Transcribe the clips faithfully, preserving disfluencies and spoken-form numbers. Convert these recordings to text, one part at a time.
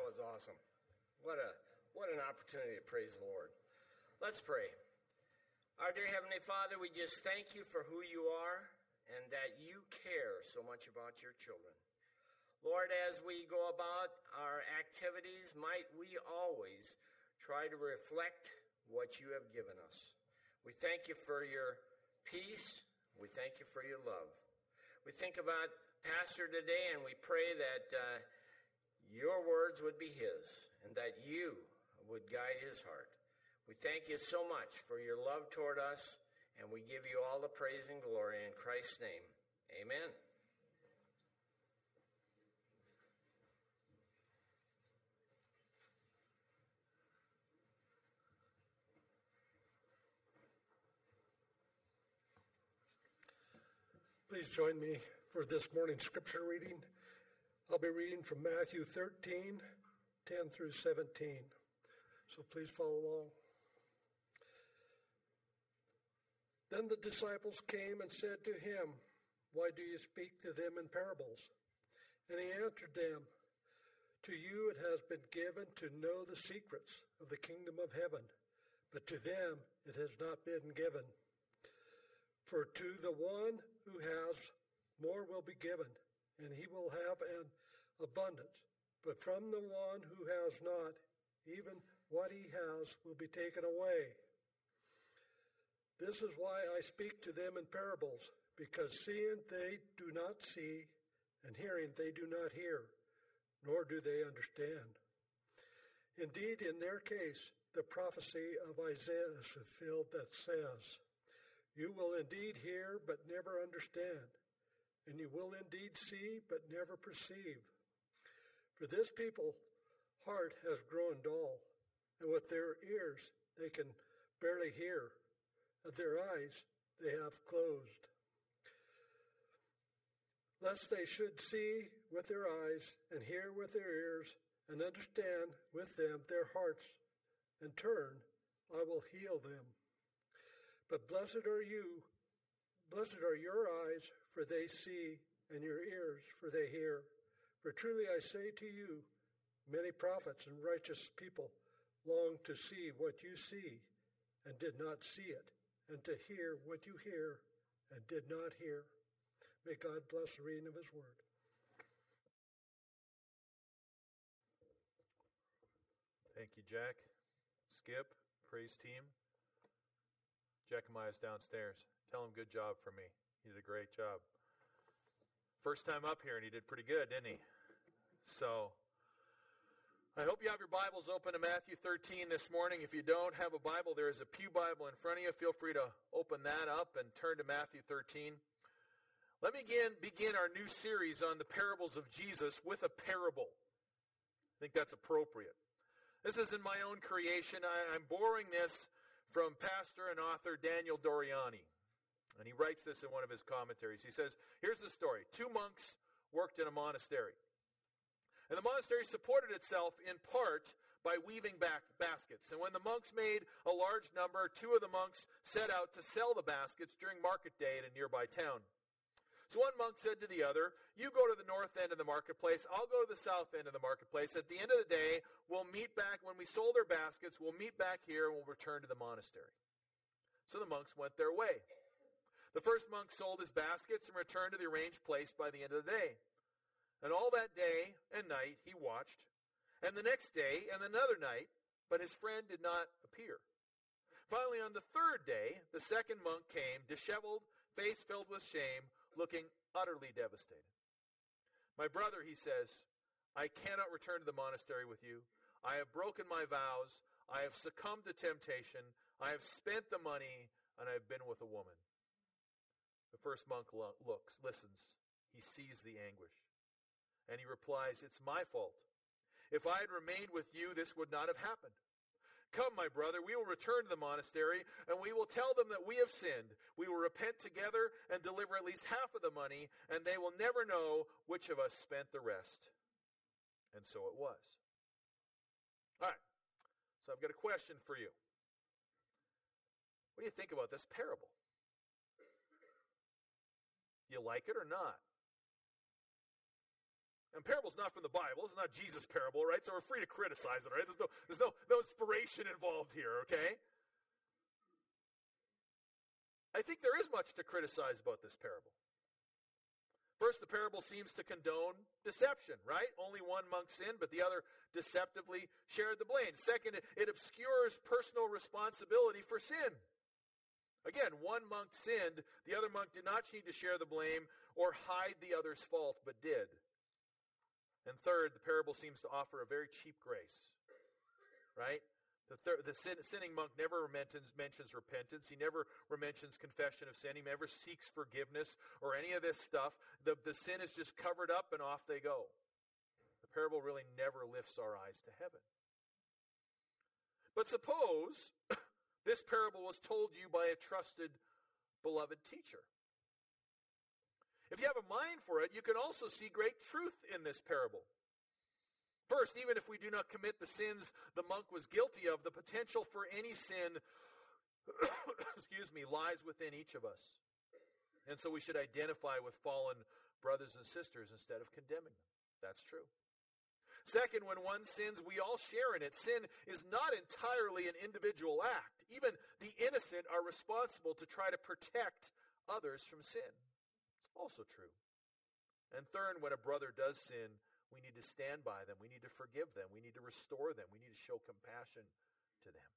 was awesome. What a what an opportunity to praise the Lord. Let's pray. Our dear Heavenly Father, we just thank you for who you are and that you care so much about your children. Lord, as we go about our activities, might we always try to reflect what you have given us. We thank you for your peace. We thank you for your love. We think about Pastor today, and we pray that uh, your words would be his and that you would guide his heart. We thank you so much for your love toward us, and we give you all the praise and glory in Christ's name. Amen. Please join me for this morning's scripture reading. I'll be reading from Matthew thirteen, ten through seventeen. So please follow along. Then the disciples came and said to him, "Why do you speak to them in parables?" And he answered them, "To you it has been given to know the secrets of the kingdom of heaven, but to them it has not been given. For to the one who has, more will be given, and he will have an abundance. But from the one who has not, even what he has will be taken away. This is why I speak to them in parables, because seeing they do not see, and hearing they do not hear, nor do they understand. Indeed, in their case, the prophecy of Isaiah is fulfilled that says, 'You will indeed hear, but never understand, and you will indeed see, but never perceive. For this people's heart has grown dull, and with their ears they can barely hear, and their eyes they have closed. Lest they should see with their eyes, and hear with their ears, and understand with them their hearts, and turn, I will heal them. But blessed are you, blessed are your eyes, for they see, and your ears, for they hear. For truly I say to you, many prophets and righteous people longed to see what you see, and did not see it, and to hear what you hear, and did not hear.' May God bless the reading of his word." Thank you, Jack. Skip, praise team. Jechemiah's downstairs. Tell him good job for me. He did a great job. First time up here, and he did pretty good, didn't he? So, I hope you have your Bibles open to Matthew thirteen this morning. If you don't have a Bible, there is a pew Bible in front of you. Feel free to open that up and turn to Matthew thirteen. Let me begin, begin our new series on the parables of Jesus with a parable. I think that's appropriate. This isn't my own creation. I, I'm borrowing this from pastor and author Daniel Doriani. And he writes this in one of his commentaries. He says, here's the story. Two monks worked in a monastery. And the monastery supported itself in part by weaving back baskets. And when the monks made a large number, two of the monks set out to sell the baskets during market day in a nearby town. So one monk said to the other, "You go to the north end of the marketplace, I'll go to the south end of the marketplace. At the end of the day, we'll meet back, when we sold our baskets, we'll meet back here and we'll return to the monastery." So the monks went their way. The first monk sold his baskets and returned to the arranged place by the end of the day. And all that day and night he watched, and the next day and another night, but his friend did not appear. Finally, on the third day, the second monk came, disheveled, face filled with shame, looking utterly devastated. "My brother," he says, "I cannot return to the monastery with you. I have broken my vows. I have succumbed to temptation. I have spent the money, and I have been with a woman." The first monk lo- looks, listens. He sees the anguish. And he replies, "It's my fault. If I had remained with you, this would not have happened. Come, my brother, we will return to the monastery, and we will tell them that we have sinned. We will repent together and deliver at least half of the money, and they will never know which of us spent the rest." And so it was. All right, so I've got a question for you. What do you think about this parable? You like it or not? And parable's not from the Bible. It's not Jesus' parable, right? So we're free to criticize it, right? There's no, there's no, no inspiration involved here, okay? I think there is much to criticize about this parable. First, the parable seems to condone deception, right? Only one monk sinned, but the other deceptively shared the blame. Second, it obscures personal responsibility for sin. Again, one monk sinned, the other monk did not need to share the blame or hide the other's fault, but did. And third, the parable seems to offer a very cheap grace, right? The, thir- the sin- sinning monk never mentions, mentions repentance. He never mentions confession of sin. He never seeks forgiveness or any of this stuff. The, the sin is just covered up and off they go. The parable really never lifts our eyes to heaven. But suppose this parable was told you by a trusted, beloved teacher. If you have a mind for it, you can also see great truth in this parable. First, even if we do not commit the sins the monk was guilty of, the potential for any sin, excuse me, lies within each of us. And so we should identify with fallen brothers and sisters instead of condemning them. That's true. Second, when one sins, we all share in it. Sin is not entirely an individual act. Even the innocent are responsible to try to protect others from sin. It's also true. And third, when a brother does sin, we need to stand by them. We need to forgive them. We need to restore them. We need to show compassion to them.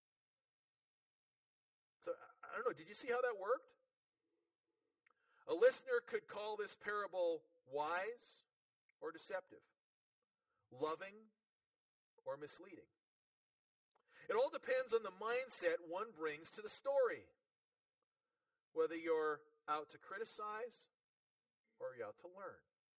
So, I don't know, did you see how that worked? A listener could call this parable wise or deceptive, loving or misleading. It all depends on the mindset one brings to the story. Whether you're out to criticize or you're out to learn.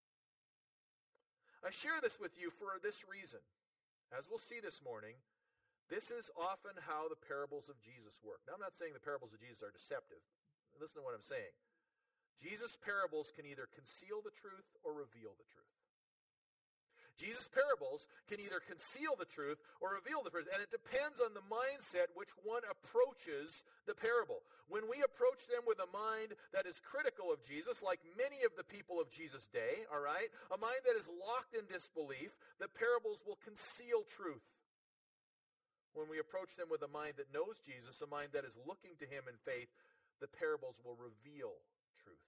I share this with you for this reason. As we'll see this morning, this is often how the parables of Jesus work. Now, I'm not saying the parables of Jesus are deceptive. Listen to what I'm saying. Jesus' parables can either conceal the truth or reveal the truth. Jesus' parables can either conceal the truth or reveal the truth, and it depends on the mindset which one approaches the parable. When we approach them with a mind that is critical of Jesus, like many of the people of Jesus' day, all right, a mind that is locked in disbelief, the parables will conceal truth. When we approach them with a mind that knows Jesus, a mind that is looking to him in faith, the parables will reveal truth.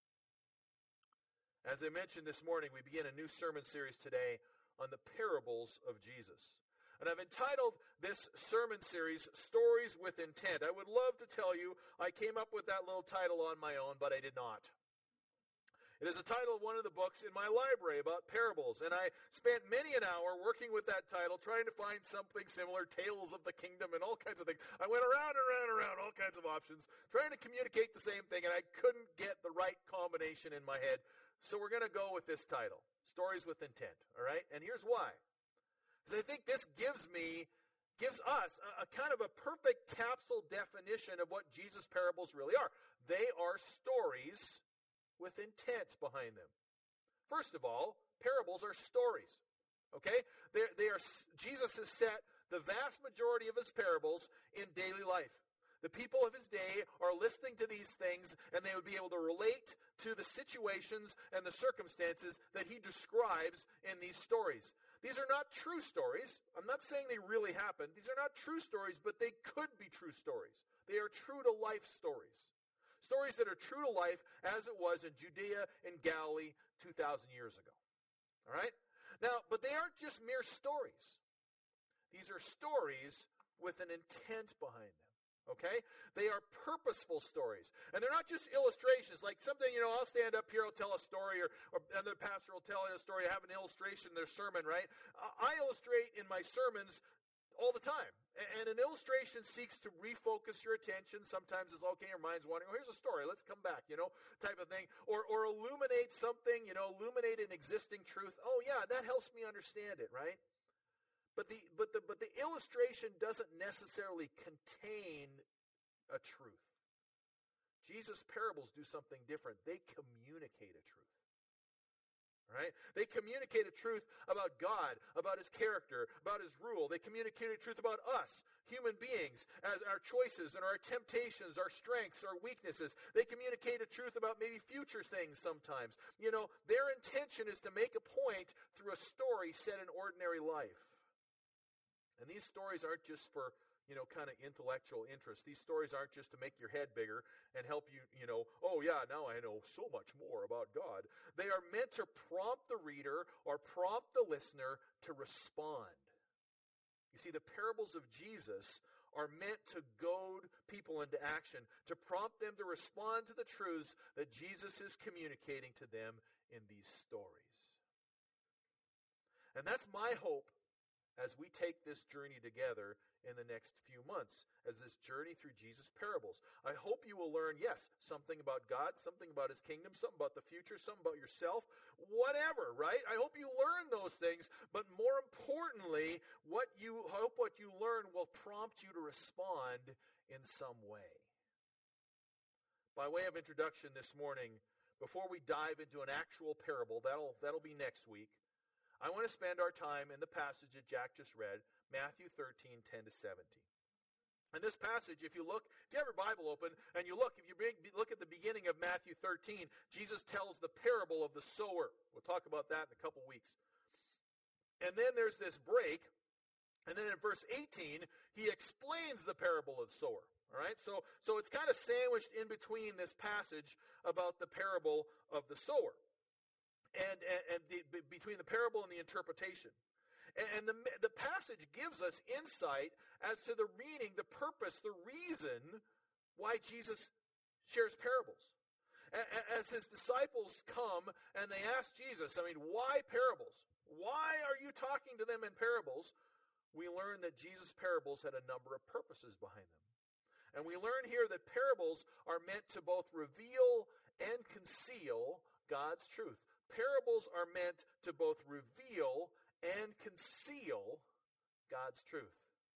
As I mentioned this morning, we begin a new sermon series today on the parables of Jesus. And I've entitled this sermon series, Stories with Intent. I would love to tell you I came up with that little title on my own, but I did not. It is the title of one of the books in my library about parables, and I spent many an hour working with that title, trying to find something similar, Tales of the Kingdom and all kinds of things. I went around and around and around, all kinds of options, trying to communicate the same thing, and I couldn't get the right combination in my head. So we're going to go with this title, Stories with Intent, all right? And here's why. Because I think this gives me, gives us a, a kind of a perfect capsule definition of what Jesus' parables really are. They are stories with intent behind them. First of all, parables are stories, okay? They're, they are, Jesus has set the vast majority of his parables in daily life. The people of his day are listening to these things, and they would be able to relate to the situations and the circumstances that he describes in these stories. These are not true stories. I'm not saying they really happened. These are not true stories, but they could be true stories. They are true-to-life stories. Stories that are true to life as it was in Judea and Galilee two thousand years ago. All right? Now, but they aren't just mere stories. These are stories with an intent behind them. Okay? They are purposeful stories. And they're not just illustrations. Like something, you know, I'll stand up here, I'll tell a story, or, or another pastor will tell a story, I have an illustration in their sermon, right? I illustrate in my sermons all the time. And an illustration seeks to refocus your attention. Sometimes it's, okay, your mind's wandering, oh, here's a story, let's come back, you know, type of thing. Or, or illuminate something, you know, illuminate an existing truth. Oh, yeah, that helps me understand it, right? But the but the but the illustration doesn't necessarily contain a truth. Jesus' parables do something different. They communicate a truth. Right? They communicated truth about God, about his character, about his rule. They communicated truth about us, human beings, as our choices and our temptations, our strengths, our weaknesses. They communicated truth about maybe future things sometimes. You know, their intention is to make a point through a story set in ordinary life. And these stories aren't just for, you know, kind of intellectual interest. These stories aren't just to make your head bigger and help you, you know, oh yeah, now I know so much more about God. They are meant to prompt the reader or prompt the listener to respond. You see, the parables of Jesus are meant to goad people into action, to prompt them to respond to the truths that Jesus is communicating to them in these stories. And that's my hope as we take this journey together in the next few months, as this journey through Jesus' parables. I hope you will learn, yes, something about God, something about his kingdom, something about the future, something about yourself, whatever, right? I hope you learn those things, but more importantly, what you I hope what you learn will prompt you to respond in some way. By way of introduction this morning, before we dive into an actual parable, that'll that'll be next week, I want to spend our time in the passage that Jack just read, Matthew thirteen, ten to seventeen. And this passage, if you look, if you have your Bible open, and you look, if you bring, look at the beginning of Matthew thirteen, Jesus tells the parable of the sower. We'll talk about that in a couple weeks. And then there's this break, and then in verse eighteen, he explains the parable of the sower. All right, so, so it's kind of sandwiched in between this passage about the parable of the sower. And, and, and the, between the parable and the interpretation. And, and the, the passage gives us insight as to the meaning, the purpose, the reason why Jesus shares parables. As his disciples come and they ask Jesus, I mean, why parables? Why are you talking to them in parables? We learn that Jesus' parables had a number of purposes behind them. And we learn here that parables are meant to both reveal and conceal God's truth. Parables are meant to both reveal and conceal God's truth.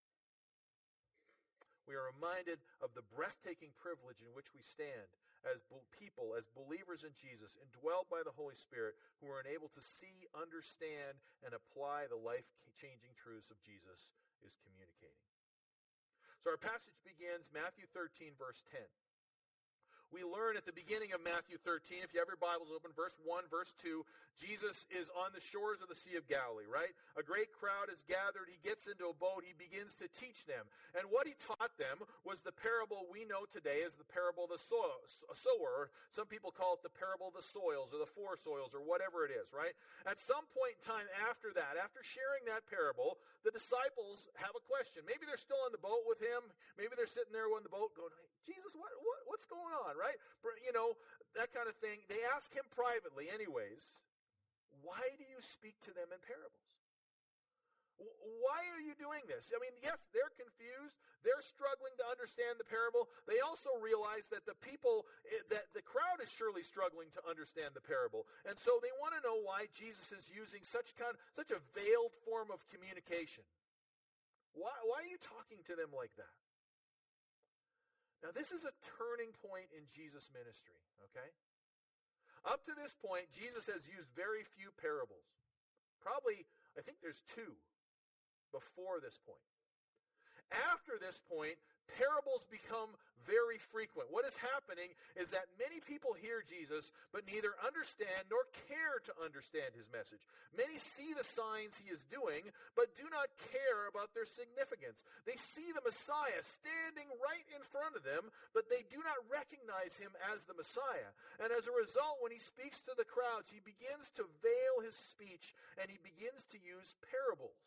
We are reminded of the breathtaking privilege in which we stand as people, as believers in Jesus, indwelled by the Holy Spirit, who are enabled to see, understand, and apply the life-changing truths of Jesus is communicating. So our passage begins, Matthew thirteen, verse ten. We learn at the beginning of Matthew thirteen, if you have your Bibles open, verse one, verse two, Jesus is on the shores of the Sea of Galilee, right? A great crowd is gathered. He gets into a boat. He begins to teach them. And what he taught them was the parable we know today as the parable of the sower. Some people call it the parable of the soils or the four soils or whatever it is, right? At some point in time after that, after sharing that parable, the disciples have a question. Maybe they're still on the boat with him. Maybe they're sitting there on the boat going, hey, Jesus, what, what what's going on, right? You know, that kind of thing. They ask him privately anyways, why do you speak to them in parables? Why are you doing this? I mean, yes, they're confused. They're struggling to understand the parable. They also realize that the people, that the crowd is surely struggling to understand the parable. And so they want to know why Jesus is using such kind, such a veiled form of communication. Why, why are you talking to them like that? Now, this is a turning point in Jesus' ministry, okay? Up to this point, Jesus has used very few parables. Probably, I think there's two before this point. After this point, parables become very frequent. What is happening is that many people hear Jesus, but neither understand nor care to understand his message. Many see the signs he is doing, but do not care about their significance. They see the Messiah standing right in front of them, but they do not recognize him as the Messiah. And as a result, when he speaks to the crowds, he begins to veil his speech, and he begins to use parables.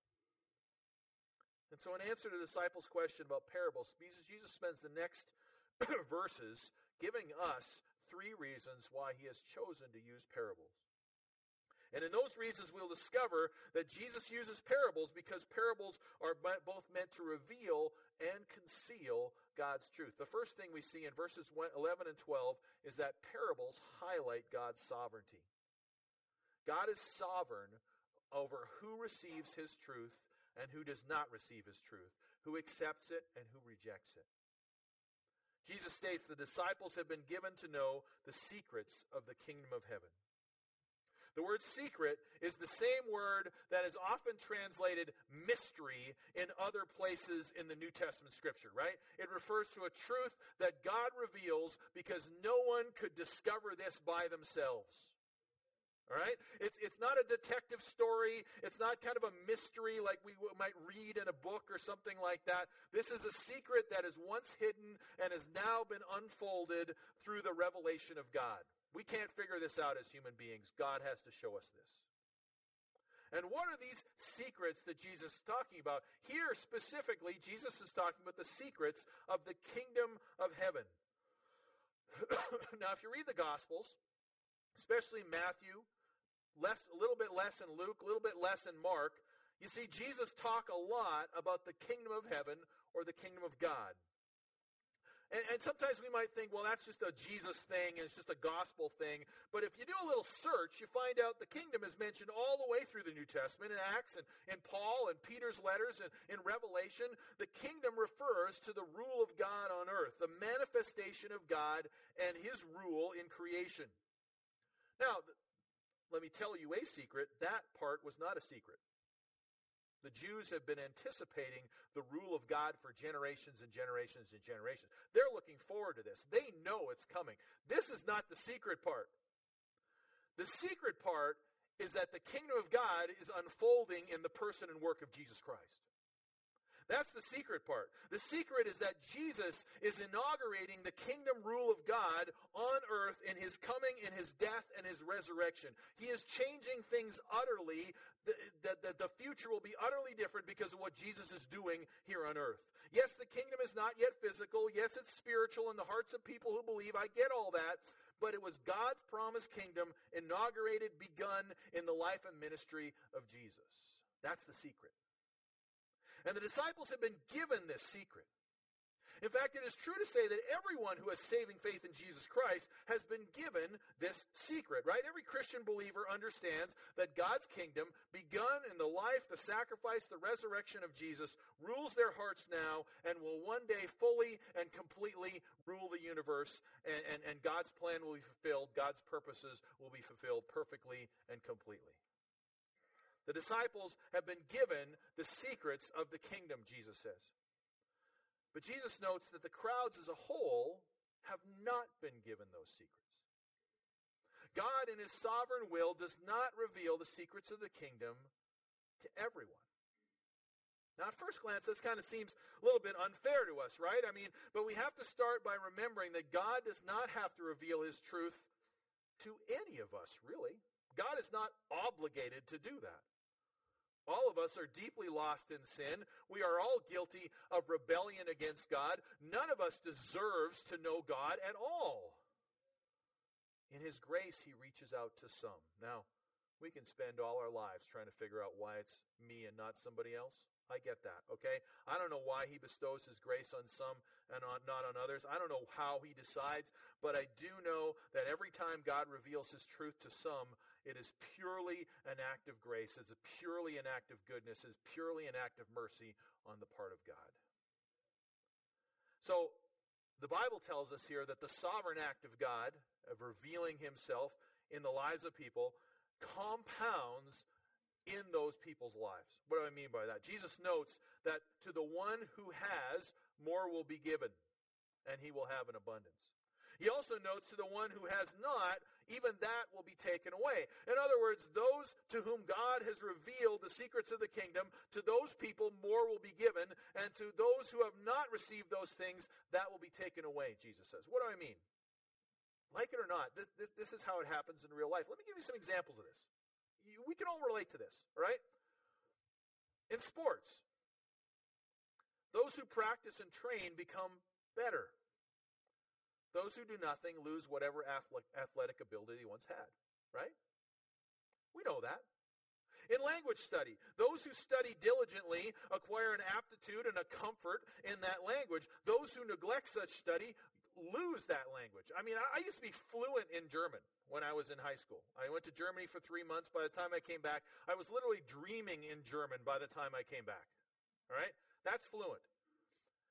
And so in answer to the disciples' question about parables, Jesus spends the next verses giving us three reasons why he has chosen to use parables. And in those reasons, we'll discover that Jesus uses parables because parables are both meant to reveal and conceal God's truth. The first thing we see in verses eleven and twelve is that parables highlight God's sovereignty. God is sovereign over who receives his truth and who does not receive his truth, who accepts it and who rejects it. Jesus states the disciples have been given to know the secrets of the kingdom of heaven. The word secret is the same word that is often translated mystery in other places in the New Testament scripture, right? It refers to a truth that God reveals because no one could discover this by themselves. All right? It's, it's not a detective story. It's not kind of a mystery like we w- might read in a book or something like that. This is a secret that is once hidden and has now been unfolded through the revelation of God. We can't figure this out as human beings. God has to show us this. And what are these secrets that Jesus is talking about? Here specifically, Jesus is talking about the secrets of the kingdom of heaven. Now, if you read the Gospels, especially Matthew, less, a little bit less in Luke, a little bit less in Mark, you see Jesus talk a lot about the kingdom of heaven or the kingdom of God. And, and sometimes we might think, well, that's just a Jesus thing, and it's just a gospel thing. But if you do a little search, you find out the kingdom is mentioned all the way through the New Testament, in Acts, and in Paul, and Peter's letters, and in Revelation. The kingdom refers to the rule of God on earth, the manifestation of God and his rule in creation. Now, let me tell you a secret. That part was not a secret. The Jews have been anticipating the rule of God for generations and generations and generations. They're looking forward to this. They know it's coming. This is not the secret part. The secret part is that the kingdom of God is unfolding in the person and work of Jesus Christ. That's the secret part. The secret is that Jesus is inaugurating the kingdom rule of God on earth in his coming, in his death, and his resurrection. He is changing things utterly. The, the, the, the future will be utterly different because of what Jesus is doing here on earth. Yes, the kingdom is not yet physical. Yes, it's spiritual in the hearts of people who believe. I get all that. But it was God's promised kingdom inaugurated, begun in the life and ministry of Jesus. That's the secret. And the disciples have been given this secret. In fact, it is true to say that everyone who has saving faith in Jesus Christ has been given this secret, right? Every Christian believer understands that God's kingdom, begun in the life, the sacrifice, the resurrection of Jesus, rules their hearts now and will one day fully and completely rule the universe, and, and, and God's plan will be fulfilled. God's purposes will be fulfilled perfectly and completely. The disciples have been given the secrets of the kingdom, Jesus says. But Jesus notes that the crowds as a whole have not been given those secrets. God, in his sovereign will, does not reveal the secrets of the kingdom to everyone. Now, at first glance, this kind of seems a little bit unfair to us, right? I mean, but we have to start by remembering that God does not have to reveal his truth to any of us, really. God is not obligated to do that. All of us are deeply lost in sin. We are all guilty of rebellion against God. None of us deserves to know God at all. In his grace, he reaches out to some. Now, we can spend all our lives trying to figure out why it's me and not somebody else. I get that, okay? I don't know why he bestows his grace on some and on, not on others. I don't know how he decides, but I do know that every time God reveals his truth to some, it is purely an act of grace. It's a purely an act of goodness. It's purely an act of mercy on the part of God. So, the Bible tells us here that the sovereign act of God, of revealing himself in the lives of people, compounds in those people's lives. What do I mean by that? Jesus notes that to the one who has, more will be given, and he will have an abundance. He also notes to the one who has not, even that will be taken away. In other words, those to whom God has revealed the secrets of the kingdom, to those people more will be given, and to those who have not received those things, that will be taken away, Jesus says. What do I mean? Like it or not, this, this, this is how it happens in real life. Let me give you some examples of this. You, we can all relate to this, right? In sports, those who practice and train become better. Those who do nothing lose whatever athletic ability they once had, right? We know that. In language study, those who study diligently acquire an aptitude and a comfort in that language. Those who neglect such study lose that language. I mean, I used to be fluent in German when I was in high school. I went to Germany for three months. By the time I came back, I was literally dreaming in German by the time I came back. All right? That's fluent.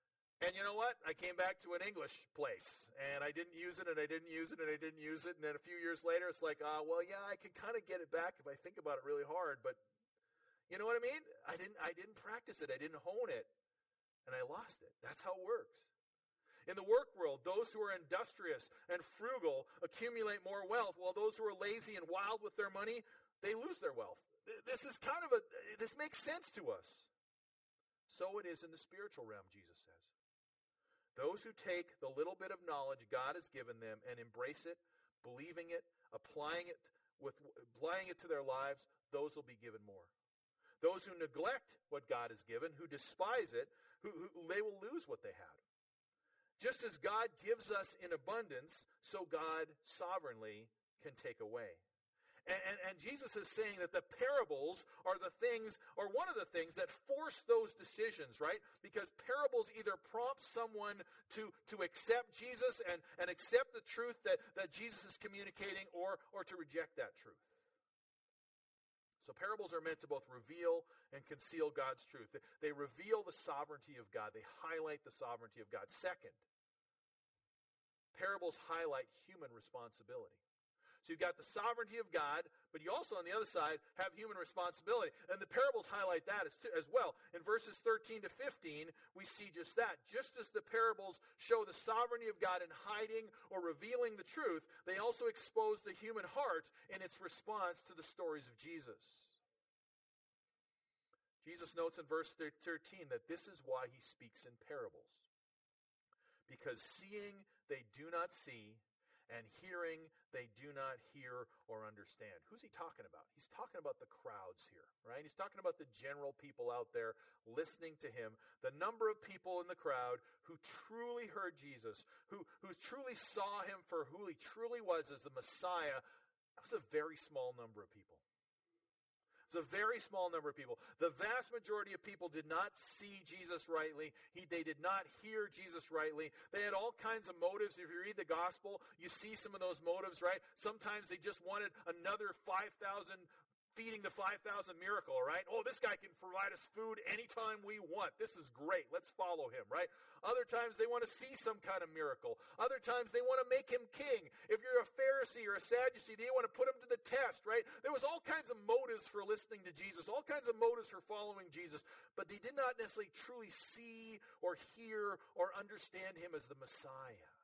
And you know what? I came back to an English place, and I didn't use it, and I didn't use it, and I didn't use it. And then a few years later, it's like, uh, well, yeah, I can kind of get it back if I think about it really hard. But you know what I mean? I didn't, I didn't practice it. I didn't hone it, and I lost it. That's how it works. In the work world, those who are industrious and frugal accumulate more wealth, while those who are lazy and wild with their money, they lose their wealth. This is kind of a, this makes sense to us. So it is in the spiritual realm, Jesus says. Those who take the little bit of knowledge God has given them and embrace it, believing it, applying it with applying it to their lives, those will be given more. Those who neglect what God has given, who despise it, who, who they will lose what they had. Just as God gives us in abundance, so God sovereignly can take away. And, and, and Jesus is saying that the parables are the things, or one of the things that force those decisions, right? Because parables either prompt someone to, to accept Jesus and, and accept the truth that, that Jesus is communicating, or, or to reject that truth. So parables are meant to both reveal and conceal God's truth. They, they reveal the sovereignty of God. They highlight the sovereignty of God. Second, parables highlight human responsibility. So you've got the sovereignty of God, but you also, on the other side, have human responsibility. And the parables highlight that as, as well. In verses thirteen to fifteen, we see just that. Just as the parables show the sovereignty of God in hiding or revealing the truth, they also expose the human heart in its response to the stories of Jesus. Jesus notes in verse thirteen that this is why he speaks in parables. Because seeing they do not see, and hearing they do not hear or understand. Who's he talking about? He's talking about the crowds here, right? He's talking about the general people out there listening to him. The number of people in the crowd who truly heard Jesus, who, who truly saw him for who he truly was as the Messiah, that was a very small number of people. It was a very small number of people. The vast majority of people did not see Jesus rightly. He, they did not hear Jesus rightly. They had all kinds of motives. If you read the gospel, you see some of those motives, right? Sometimes they just wanted another five thousand, feeding the five thousand miracle, right? Oh, this guy can provide us food anytime we want. This is great. Let's follow him, right? Other times they want to see some kind of miracle. Other times they want to make him king. If you're a Pharisee or a Sadducee, they want to put him to the test, right? There was all kinds of motives for listening to Jesus, all kinds of motives for following Jesus, but they did not necessarily truly see or hear or understand him as the Messiah.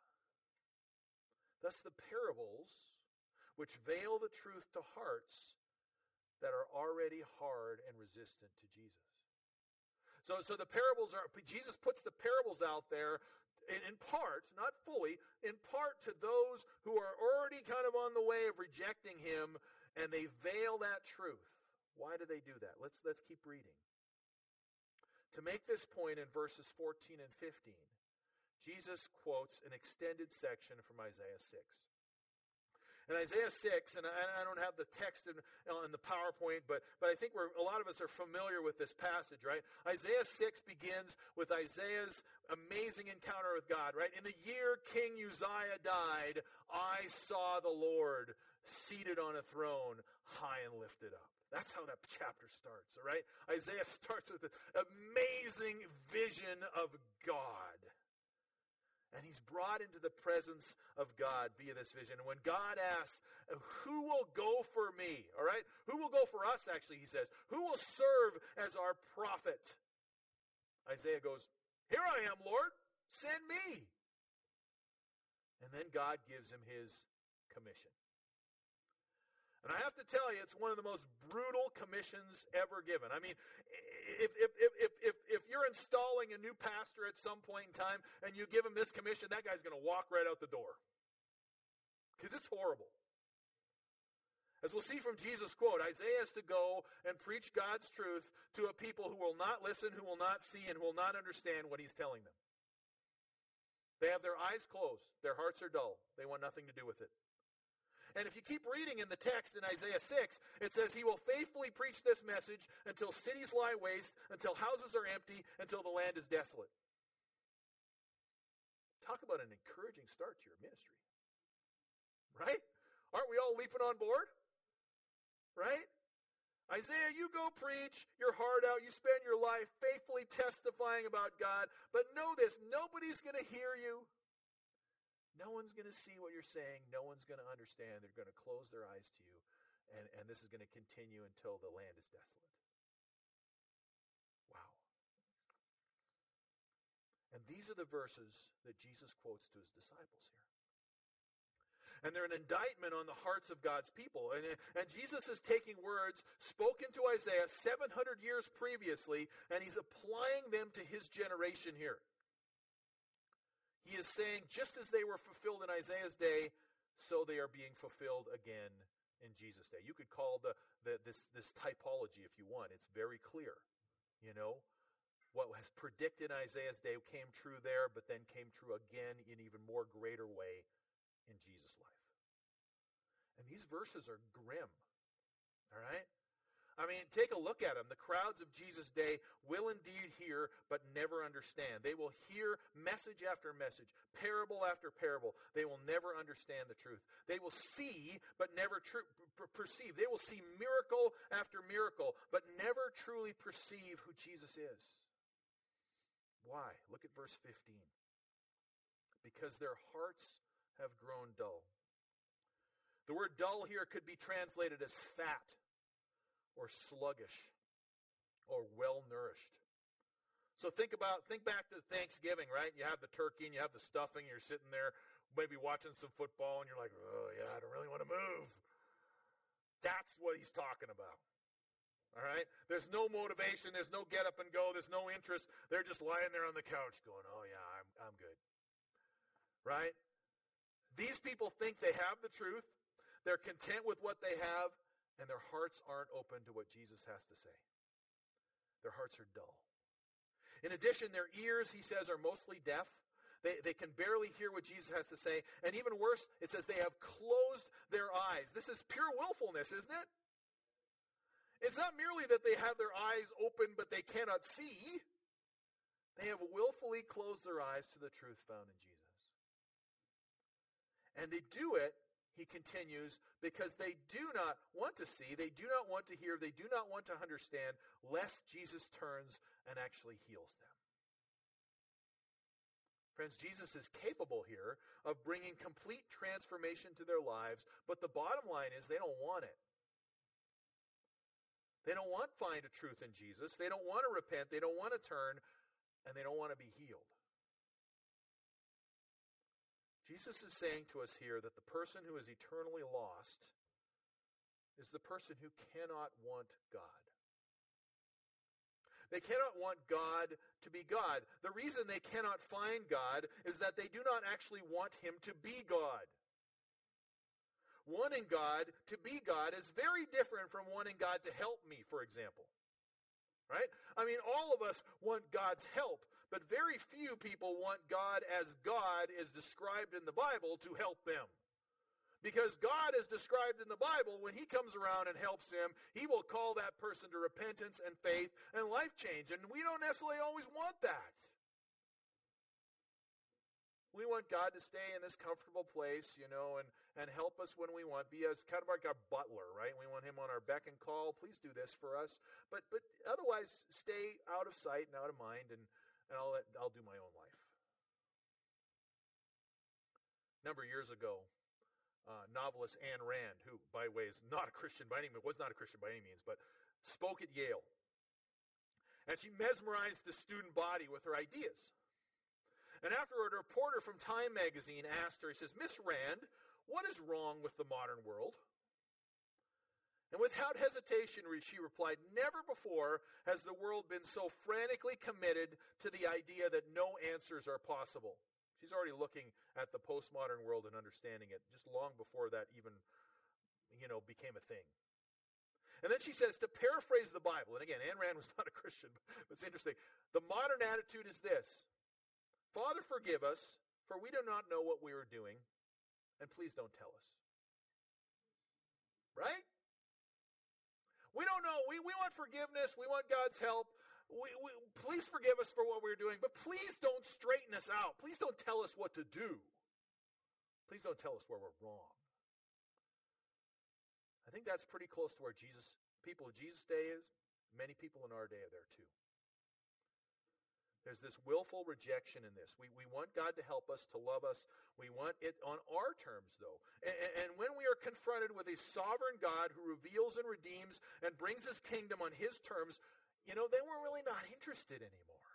Thus the parables, which veil the truth to hearts that are already hard and resistant to Jesus. So, so the parables are, Jesus puts the parables out there in, in part, not fully, in part to those who are already kind of on the way of rejecting him, and they veil that truth. Why do they do that? Let's, let's keep reading. To make this point in verses fourteen and fifteen, Jesus quotes an extended section from Isaiah six. In Isaiah six, and I, I don't have the text in, in the PowerPoint, but, but I think we're, a lot of us are familiar with this passage, right? Isaiah six begins with Isaiah's amazing encounter with God, right? In the year King Uzziah died, I saw the Lord seated on a throne, high and lifted up. That's how that chapter starts, all right? Isaiah starts with an amazing vision of God. And he's brought into the presence of God via this vision. And when God asks, who will go for me? All right? Who will go for us, actually, he says. Who will serve as our prophet? Isaiah goes, here I am, Lord. Send me. And then God gives him his commission. And I have to tell you, it's one of the most brutal commissions ever given. I mean, if if if if if, if you're installing a new pastor at some point in time and you give him this commission, that guy's going to walk right out the door. Because it's horrible. As we'll see from Jesus' quote, Isaiah is to go and preach God's truth to a people who will not listen, who will not see, and who will not understand what he's telling them. They have their eyes closed. Their hearts are dull. They want nothing to do with it. And if you keep reading in the text in Isaiah six, it says he will faithfully preach this message until cities lie waste, until houses are empty, until the land is desolate. Talk about an encouraging start to your ministry. Right? Aren't we all leaping on board? Right? Isaiah, you go preach your heart out. You spend your life faithfully testifying about God. But know this, nobody's going to hear you. No one's going to see what you're saying. No one's going to understand. They're going to close their eyes to you. And, and this is going to continue until the land is desolate. Wow. And these are the verses that Jesus quotes to his disciples here. And they're an indictment on the hearts of God's people. And, and Jesus is taking words spoken to Isaiah seven hundred years previously, and he's applying them to his generation here. He is saying, just as they were fulfilled in Isaiah's day, so they are being fulfilled again in Jesus' day. You could call the, the this, this typology if you want. It's very clear. You know, what was predicted in Isaiah's day came true there, but then came true again in even more greater way in Jesus' life. And these verses are grim, all right? I mean, take a look at them. The crowds of Jesus' day will indeed hear, but never understand. They will hear message after message, parable after parable. They will never understand the truth. They will see, but never tr- per- perceive. They will see miracle after miracle, but never truly perceive who Jesus is. Why? Look at verse fifteen. Because their hearts have grown dull. The word dull here could be translated as fat or sluggish or well-nourished. So think about, think back to Thanksgiving, right? You have the turkey and you have the stuffing. You're sitting there maybe watching some football and you're like, oh yeah, I don't really want to move. That's what he's talking about. All right? There's no motivation. There's no get up and go. There's no interest. They're just lying there on the couch going, oh yeah, I'm, I'm good. Right? These people think they have the truth. They're content with what they have, and their hearts aren't open to what Jesus has to say. Their hearts are dull. In addition, their ears, he says, are mostly deaf. They, they can barely hear what Jesus has to say. And even worse, it says they have closed their eyes. This is pure willfulness, isn't it? It's not merely that they have their eyes open, but they cannot see. They have willfully closed their eyes to the truth found in Jesus. And they do it, he continues, because they do not want to see, they do not want to hear, they do not want to understand, lest Jesus turns and actually heals them. Friends, Jesus is capable here of bringing complete transformation to their lives, but the bottom line is they don't want it. They don't want to find a truth in Jesus. They don't want to repent. They don't want to turn, and they don't want to be healed. Jesus is saying to us here that the person who is eternally lost is the person who cannot want God. They cannot want God to be God. The reason they cannot find God is that they do not actually want him to be God. Wanting God to be God is very different from wanting God to help me, for example. Right? I mean, all of us want God's help, but very few people want God as God is described in the Bible to help them. Because God is described in the Bible, when he comes around and helps them, he will call that person to repentance and faith and life change. And we don't necessarily always want that. We want God to stay in this comfortable place, you know, and, and help us when we want. Be as kind of like our butler, right? We want him on our beck and call. Please do this for us. But but otherwise, stay out of sight and out of mind, and, and I'll let, I'll do my own life. A number of years ago, uh, novelist Ayn Rand, who, by the way, is not a Christian by any means, was not a Christian by any means, but spoke at Yale. And she mesmerized the student body with her ideas. And afterward, a reporter from Time magazine asked her, he says, Miss Rand, what is wrong with the modern world? And without hesitation, she replied, never before has the world been so frantically committed to the idea that no answers are possible. She's already looking at the postmodern world and understanding it, just long before that even, you know, became a thing. And then she says, to paraphrase the Bible, and again, Ayn Rand was not a Christian, but it's interesting. The modern attitude is this. Father, forgive us, for we do not know what we are doing, and please don't tell us. Right? We don't know. We, we want forgiveness. We want God's help. We, we, please forgive us for what we're doing, but please don't straighten us out. Please don't tell us what to do. Please don't tell us where we're wrong. I think that's pretty close to where Jesus, people of Jesus' day is, many people in our day are there too. There's this willful rejection in this. We, we want God to help us, to love us. We want it on our terms, though. And, and when we are confronted with a sovereign God who reveals and redeems and brings his kingdom on his terms, you know, then we're really not interested anymore.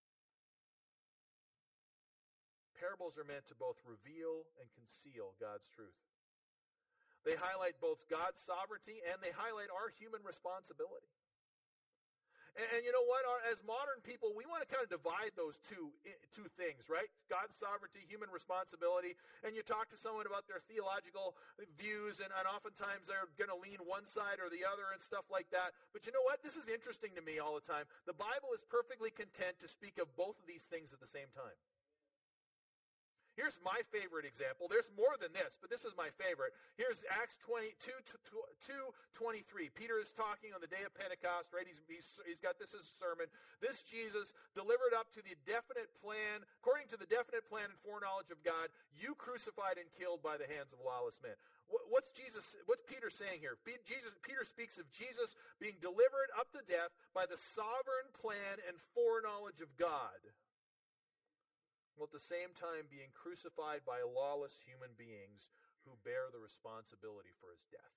Parables are meant to both reveal and conceal God's truth. They highlight both God's sovereignty and they highlight our human responsibility. And, and you know what? Our, as modern people, we want to kind of divide those two, two things, right? God's sovereignty, human responsibility. And you talk to someone about their theological views, and, and oftentimes they're going to lean one side or the other and stuff like that. But you know what? This is interesting to me all the time. The Bible is perfectly content to speak of both of these things at the same time. Here's my favorite example. There's more than this, but this is my favorite. Here's Acts twenty-two, two twenty-three. Peter is talking on the day of Pentecost, right? He's, he's, he's got this as a sermon. This Jesus, delivered up to the definite plan, according to the definite plan and foreknowledge of God, you crucified and killed by the hands of lawless men. What's Jesus? What's Peter saying here? Jesus, Peter speaks of Jesus being delivered up to death by the sovereign plan and foreknowledge of God, while at the same time being crucified by lawless human beings who bear the responsibility for his death.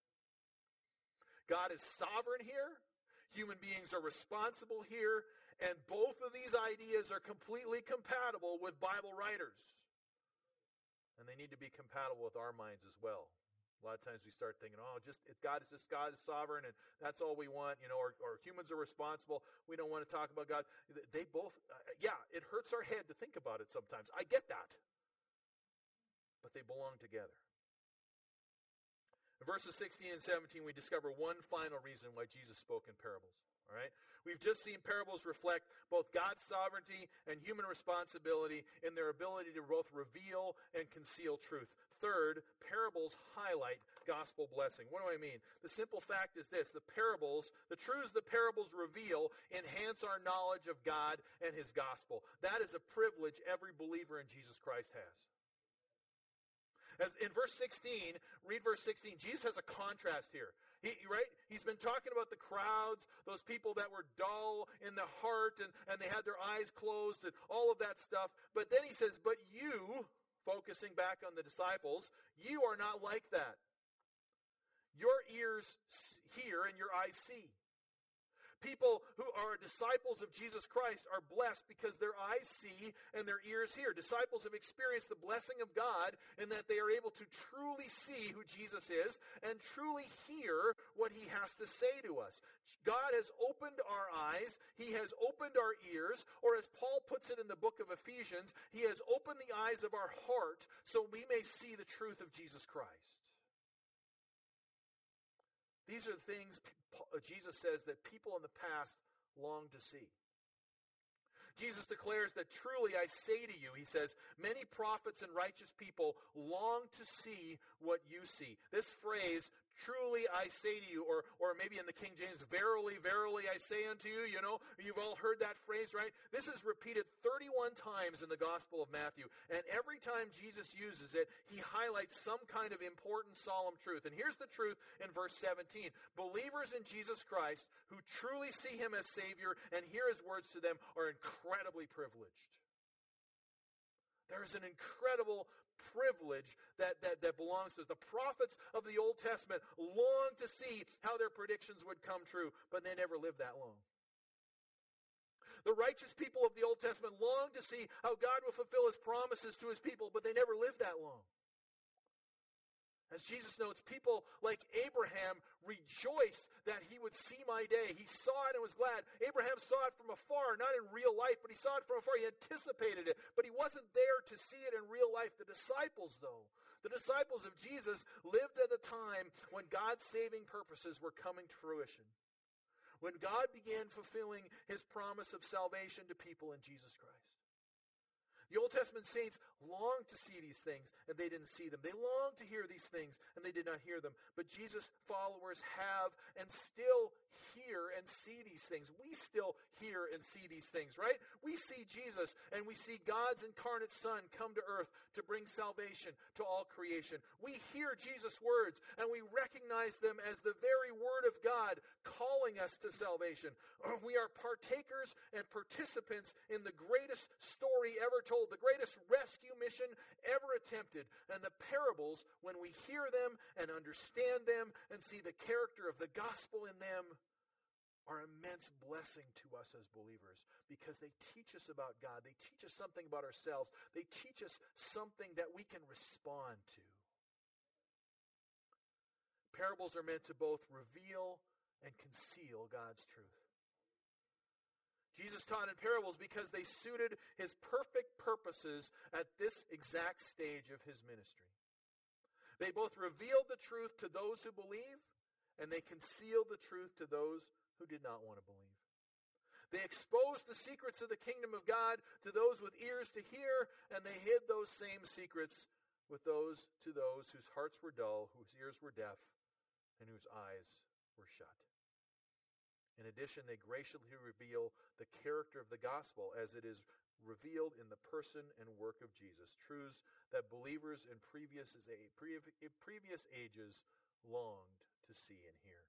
God is sovereign here. Human beings are responsible here. And both of these ideas are completely compatible with Bible writers. And they need to be compatible with our minds as well. A lot of times we start thinking, oh, just if God is just God is sovereign and that's all we want, you know, or, or humans are responsible. We don't want to talk about God. They both, uh, yeah, it hurts our head to think about it sometimes. I get that. But they belong together. In verses sixteen and seventeen, we discover one final reason why Jesus spoke in parables. All right? We've just seen parables reflect both God's sovereignty and human responsibility in their ability to both reveal and conceal truth. Third, parables highlight gospel blessing. What do I mean? The simple fact is this: the parables, the truths the parables reveal enhance our knowledge of God and his gospel. That is a privilege every believer in Jesus Christ has. As in verse sixteen, read verse sixteen, Jesus has a contrast here. He, right? He's been talking about the crowds, those people that were dull in the heart and, and they had their eyes closed and all of that stuff. But then he says, but you, focusing back on the disciples, you are not like that. Your ears hear and your eyes see. People who are disciples of Jesus Christ are blessed because their eyes see and their ears hear. Disciples have experienced the blessing of God in that they are able to truly see who Jesus is and truly hear what he has to say to us. God has opened our eyes. He has opened our ears. Or as Paul puts it in the book of Ephesians, he has opened the eyes of our heart so we may see the truth of Jesus Christ. These are the things Jesus says that people in the past long to see. Jesus declares that truly I say to you, he says, many prophets and righteous people long to see what you see. This phrase, truly I say to you, or or maybe in the King James, verily, verily I say unto you, you know, you've all heard that phrase, right? This is repeated thirty-one times in the Gospel of Matthew. And every time Jesus uses it, he highlights some kind of important, solemn truth. And here's the truth in verse seventeen. Believers in Jesus Christ who truly see him as Savior and hear his words to them are incredibly privileged. There is an incredible privilege that, that, that belongs to us. The prophets of the Old Testament long to see how their predictions would come true, but they never lived that long. The righteous people of the Old Testament long to see how God will fulfill his promises to his people, but they never lived that long. As Jesus notes, people like Abraham rejoiced that he would see my day. He saw it and was glad. Abraham saw it from afar, not in real life, but he saw it from afar. He anticipated it, but he wasn't there to see it in real life. The disciples, though, the disciples of Jesus lived at a time when God's saving purposes were coming to fruition, when God began fulfilling his promise of salvation to people in Jesus Christ. The Old Testament saints longed to see these things, and they didn't see them. They longed to hear these things, and they did not hear them. But Jesus' followers have and still hear and see these things. We still hear and see these things, right? We see Jesus, and we see God's incarnate Son come to earth to bring salvation to all creation. We hear Jesus' words, and we recognize them as the very word of God calling us to salvation. We are partakers and participants in the greatest story ever told, the greatest rescue mission ever attempted. And the parables, when we hear them and understand them and see the character of the gospel in them, are immense blessing to us as believers because they teach us about God. They teach us something about ourselves. They teach us something that we can respond to. Parables are meant to both reveal and conceal God's truth. Jesus taught in parables because they suited his perfect purposes at this exact stage of his ministry. They both revealed the truth to those who believe, and they concealed the truth to those who did not want to believe. They exposed the secrets of the kingdom of God to those with ears to hear, and they hid those same secrets with those to those whose hearts were dull, whose ears were deaf, and whose eyes were shut. In addition, they graciously reveal the character of the gospel as it is revealed in the person and work of Jesus, truths that believers in previous, previous ages longed to see and hear.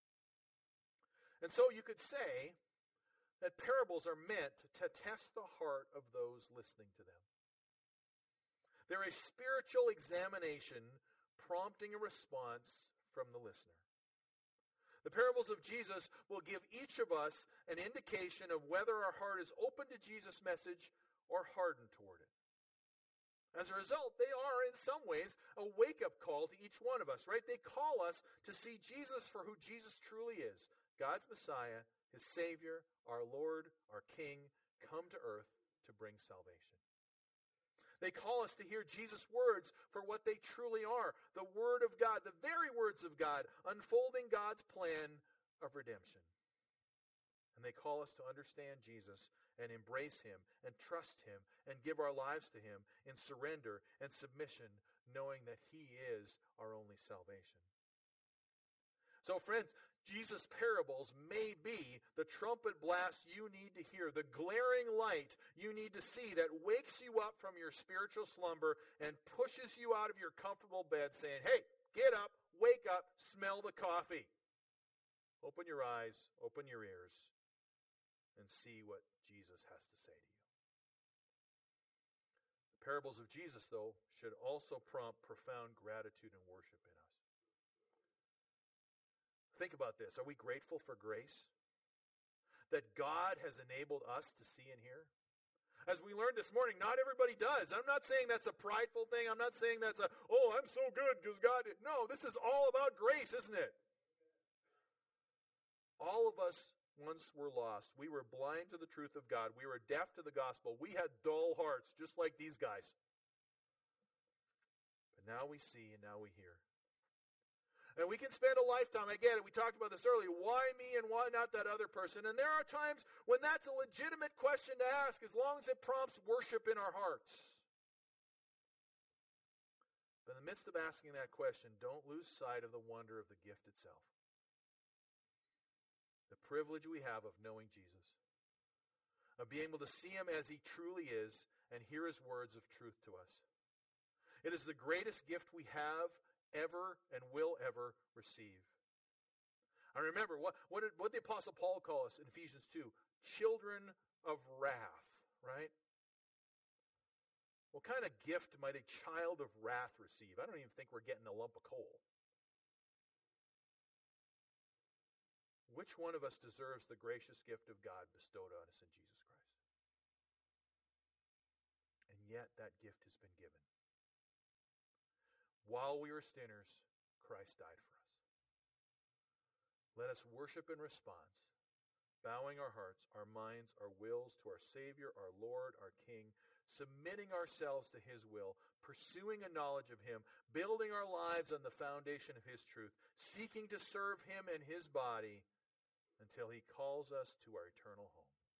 And so you could say that parables are meant to test the heart of those listening to them. They're a spiritual examination prompting a response from the listener. The parables of Jesus will give each of us an indication of whether our heart is open to Jesus' message or hardened toward it. As a result, they are, in some ways, a wake-up call to each one of us, right? They call us to see Jesus for who Jesus truly is, God's Messiah, his Savior, our Lord, our King, come to earth to bring salvation. They call us to hear Jesus' words for what they truly are, the Word of God, the very words of God, unfolding God's plan of redemption. And they call us to understand Jesus and embrace him and trust him and give our lives to him in surrender and submission, knowing that he is our only salvation. So, friends, Jesus' parables may be the trumpet blast you need to hear, the glaring light you need to see that wakes you up from your spiritual slumber and pushes you out of your comfortable bed saying, hey, get up, wake up, smell the coffee. Open your eyes, open your ears, and see what Jesus has to say to you. The parables of Jesus, though, should also prompt profound gratitude and worship in us. Think about this. Are we grateful for grace that God has enabled us to see and hear? As we learned this morning, not everybody does. I'm not saying that's a prideful thing. I'm not saying that's a, oh, I'm so good because God did. No, this is all about grace, isn't it? All of us once were lost. We were blind to the truth of God. We were deaf to the gospel. We had dull hearts, just like these guys. But now we see and now we hear. And we can spend a lifetime, I get it, we talked about this earlier, why me and why not that other person? And there are times when that's a legitimate question to ask as long as it prompts worship in our hearts. But in the midst of asking that question, don't lose sight of the wonder of the gift itself. The privilege we have of knowing Jesus, of being able to see him as he truly is and hear his words of truth to us. It is the greatest gift we have ever and will ever receive. I remember, what, what, did, what did the Apostle Paul call us in Ephesians two? Children of wrath, right? What kind of gift might a child of wrath receive? I don't even think we're getting a lump of coal. Which one of us deserves the gracious gift of God bestowed on us in Jesus Christ? And yet that gift has been given. While we were sinners, Christ died for us. Let us worship in response, bowing our hearts, our minds, our wills to our Savior, our Lord, our King, submitting ourselves to his will, pursuing a knowledge of him, building our lives on the foundation of his truth, seeking to serve him and his body until he calls us to our eternal home.